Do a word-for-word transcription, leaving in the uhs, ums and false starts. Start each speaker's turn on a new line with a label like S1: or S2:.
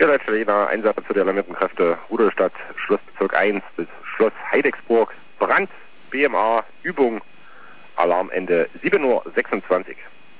S1: Ja, Deutsche Lena, Einsatz für die alarmierten Kräfte, Rudolstadt, Schlossbezirk eins bis Schloss Heidecksburg, Brand, B M A, Übung, Alarmende sieben Uhr sechsundzwanzig.